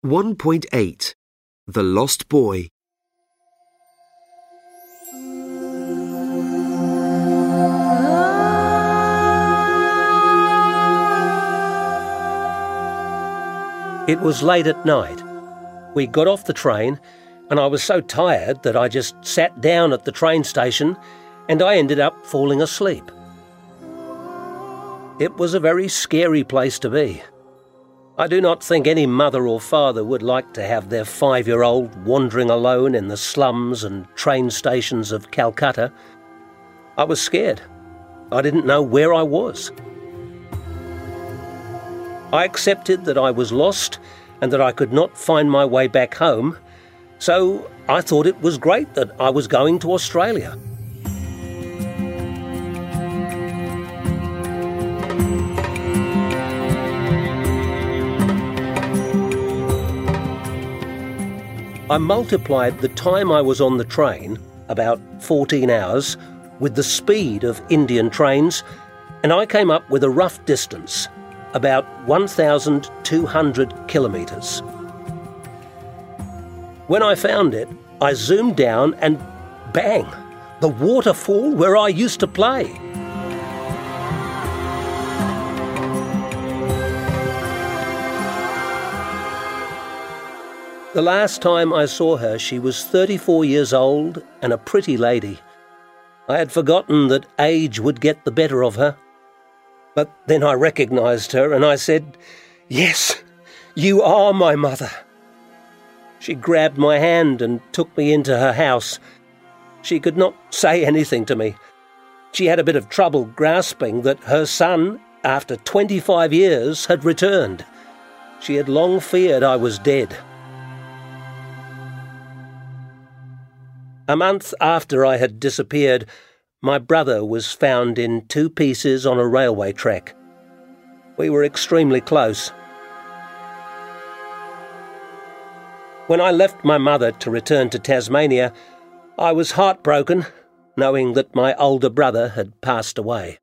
1.8 The Lost Boy. It was late at night. We got off the train and I was so tired that I just sat down at the train station and I ended up falling asleep. It was a very scary place to be. I do not think any mother or father would like to have their 5-year-old wandering alone in the slums and train stations of Calcutta. I was scared. I didn't know where I was. I accepted that I was lost and that I could not find my way back home, so I thought it was great that I was going to Australia. I multiplied the time I was on the train, about 14 hours, with the speed of Indian trains, and I came up with a rough distance, about 1,200 kilometres. When I found it, I zoomed down and bang! The waterfall where I used to play. The last time I saw her, she was 34 years old and a pretty lady. I had forgotten that age would get the better of her. But then I recognised her and I said, "Yes, you are my mother." She grabbed my hand and took me into her house. She could not say anything to me. She had a bit of trouble grasping that her son, after 25 years, had returned. She had long feared I was dead. A month after I had disappeared, my brother was found in 2 pieces on a railway track. We were extremely close. When I left my mother to return to Tasmania, I was heartbroken, knowing that my older brother had passed away.